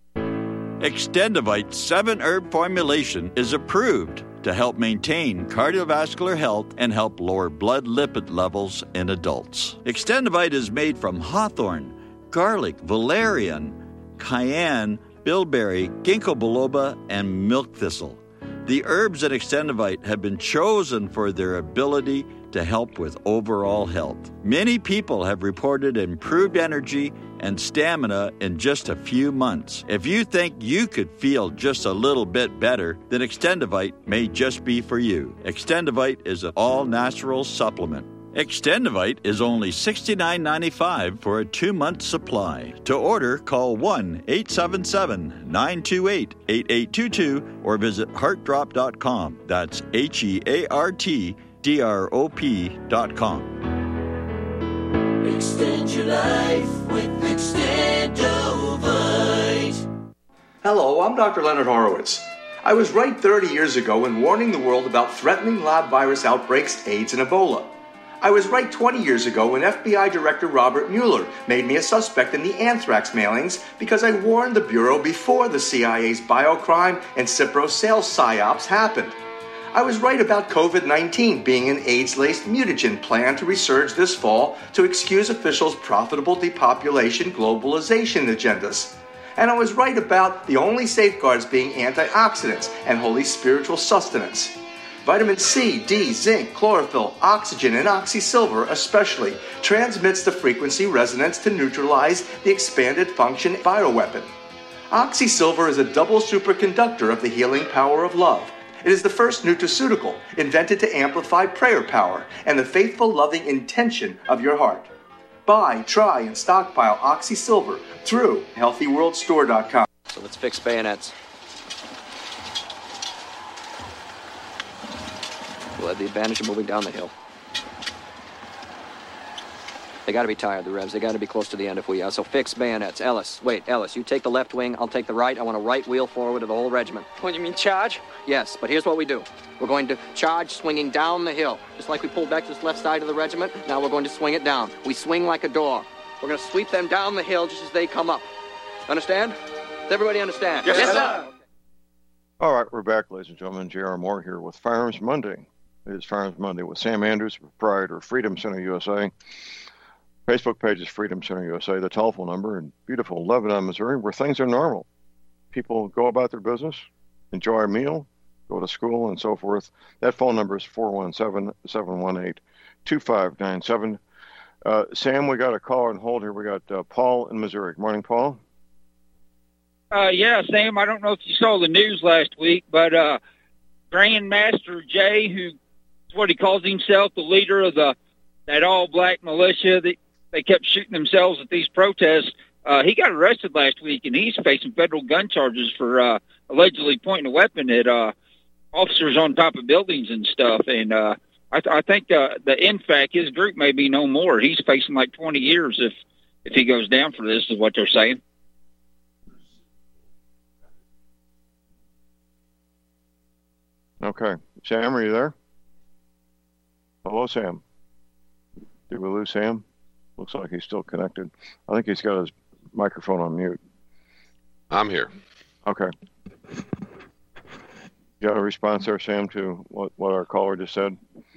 Extendivite 7-herb formulation is approved to help maintain cardiovascular health and help lower blood lipid levels in adults. Extendivite is made from hawthorn, garlic, valerian, cayenne, bilberry, ginkgo biloba, and milk thistle. The herbs in Extendivite have been chosen for their ability to help with overall health. Many people have reported improved energy and stamina in just a few months. If you think you could feel just a little bit better, then Extendivite may just be for you. Extendivite is an all-natural supplement. Extendivite is only $69.95 for a 2-month supply. To order, call 1-877-928-8822 or visit heartdrop.com. That's HEARTDROP.com. Extend your life with Extendovite. Hello, I'm Dr. Leonard Horowitz. I was right 30 years ago in warning the world about threatening lab virus outbreaks, AIDS, and Ebola. I was right 20 years ago when FBI Director Robert Mueller made me a suspect in the anthrax mailings because I warned the Bureau before the CIA's biocrime and Cipro sales psyops happened. I was right about COVID-19 being an AIDS-laced mutagen planned to resurge this fall to excuse officials' profitable depopulation globalization agendas. And I was right about the only safeguards being antioxidants and holy spiritual sustenance. Vitamin C, D, zinc, chlorophyll, oxygen, and oxysilver especially transmits the frequency resonance to neutralize the expanded function bioweapon. Oxysilver is a double superconductor of the healing power of love. It is the first nutraceutical invented to amplify prayer power and the faithful, loving intention of your heart. Buy, try, and stockpile Oxysilver through HealthyWorldStore.com. So let's fix bayonets. We'll have the advantage of moving down the hill. They got to be tired, the Revs. They got to be close to the end if we are. So fix bayonets. Ellis, you take the left wing, I'll take the right. I want a right wheel forward of the whole regiment. What, you mean charge? Yes, but here's what we do. We're going to charge swinging down the hill. Just like we pulled back this left side of the regiment, now we're going to swing it down. We swing like a door. We're going to sweep them down the hill just as they come up. Understand? Does everybody understand? Yes, sir. All right, we're back, ladies and gentlemen. J.R. Moore here with Firearms Monday. It is Firearms Monday with Sam Andrews, proprietor of Freedom Center USA. Facebook page is Freedom Center USA. The telephone number in beautiful Lebanon, Missouri, where things are normal. People go about their business, enjoy a meal, go to school and so forth. That phone number is 417-718-2597. Sam, we got a caller on hold here. We got Paul in Missouri. Good morning, Paul. Yeah, Sam, I don't know if you saw the news last week, but Grandmaster Jay, who is what he calls himself, the leader of that all-black militia that they kept shooting themselves at these protests, he got arrested last week, and he's facing federal gun charges for allegedly pointing a weapon at officers on top of buildings and stuff. And I think the NFAC, his group, may be no more. He's facing like 20 years if he goes down for this, is what they're saying. Okay. Sam, are you there? Hello, Sam. Did we lose Sam? Looks like he's still connected. I think he's got his microphone on mute. I'm here. Okay. You got a response there, Sam, to what our caller just said?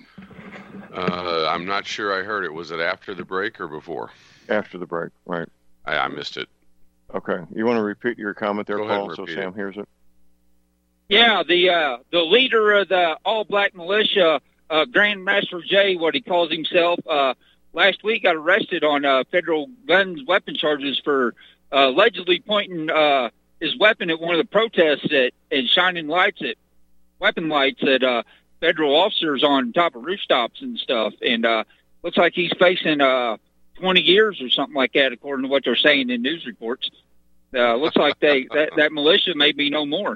I'm not sure I heard it. Was it after the break or before? After the break, right. I missed it. Okay. You want to repeat your comment there, Go ahead Paul, and so repeat Sam hears it? Yeah, the leader of the all-black militia, Grandmaster Jay, what he calls himself, last week got arrested on federal weapon charges for allegedly pointing his weapon at one of the protests and shining weapon lights at federal officers on top of rooftops and stuff. And looks like he's facing 20 years or something like that, according to what they're saying in news reports. Looks like that militia may be no more.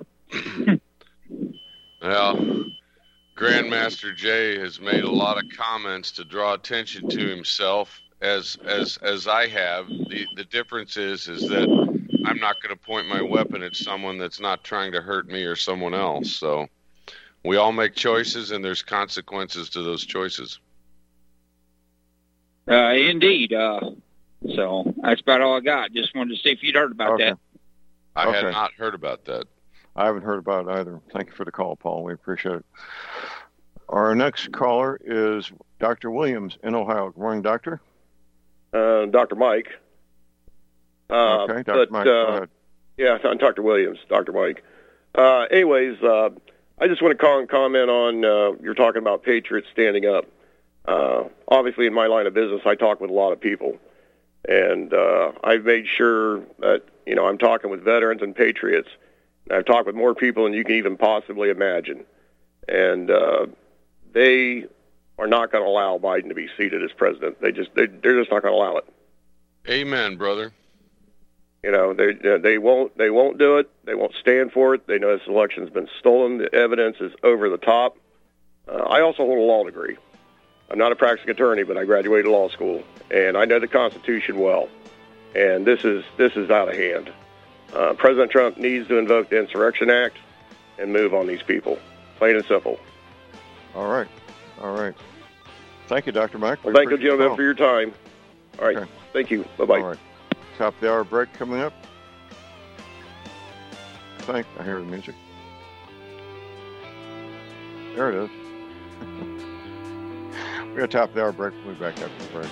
Well, Grandmaster Jay has made a lot of comments to draw attention to himself, as I have. The difference is that I'm not going to point my weapon at someone that's not trying to hurt me or someone else. So we all make choices, and there's consequences to those choices. Indeed. So that's about all I got. Just wanted to see if you'd heard about that. I had not heard about that. I haven't heard about it either. Thank you for the call, Paul. We appreciate it. Our next caller is Dr. Williams in Ohio. Good morning, Doctor. Dr. Mike. Okay, Dr. Mike, go ahead. Yeah, I'm Dr. Williams, Dr. Mike. Anyways, I just want to comment on you're talking about patriots standing up. Obviously, in my line of business, I talk with a lot of people. And I've made sure that, I'm talking with veterans and patriots. And I've talked with more people than you can even possibly imagine. And they are not going to allow Biden to be seated as president. They're just not going to allow it. Amen, brother. They won't do it. They won't stand for it. They know this election's been stolen. The evidence is over the top. I also hold a law degree. I'm not a practicing attorney, but I graduated law school, and I know the Constitution well. And this is out of hand. President Trump needs to invoke the Insurrection Act and move on these people. Plain and simple. All right. Thank you, Dr. Mike. Well, thank you, gentlemen, for your time. All right. Okay. Thank you. Bye-bye. All right. Top of the hour break coming up. I hear the music. There it is. We're going to top of the hour break. We'll be back after the break.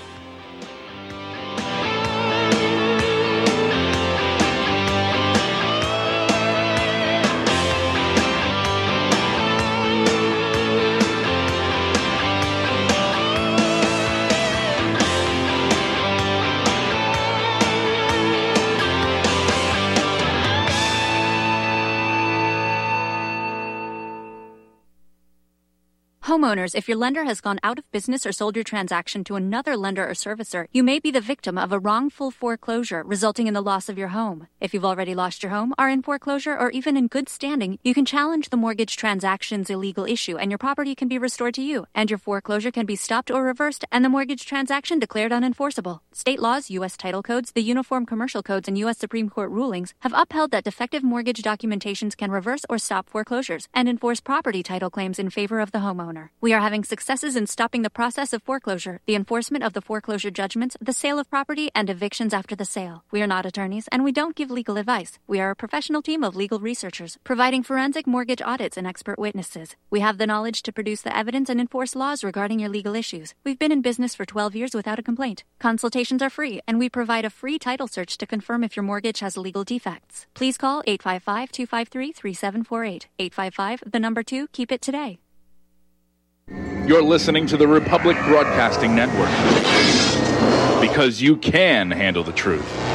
Homeowners, if your lender has gone out of business or sold your transaction to another lender or servicer, you may be the victim of a wrongful foreclosure, resulting in the loss of your home. If you've already lost your home, are in foreclosure, or even in good standing, you can challenge the mortgage transaction's illegal issue, and your property can be restored to you, and your foreclosure can be stopped or reversed, and the mortgage transaction declared unenforceable. State laws, U.S. title codes, the Uniform Commercial Codes, and U.S. Supreme Court rulings have upheld that defective mortgage documentations can reverse or stop foreclosures and enforce property title claims in favor of the homeowner. homeowner. We are having successes in stopping the process of foreclosure, the enforcement of the foreclosure judgments, the sale of property, and evictions after the sale. We are not attorneys, and we don't give legal advice. We are a professional team of legal researchers, providing forensic mortgage audits and expert witnesses. We have the knowledge to produce the evidence and enforce laws regarding your legal issues. We've been in business for 12 years without a complaint. Consultations are free, and we provide a free title search to confirm if your mortgage has legal defects. Please call 855-253-3748. 855, 2, keep it today. You're listening to the Republic Broadcasting Network. Because you can handle the truth.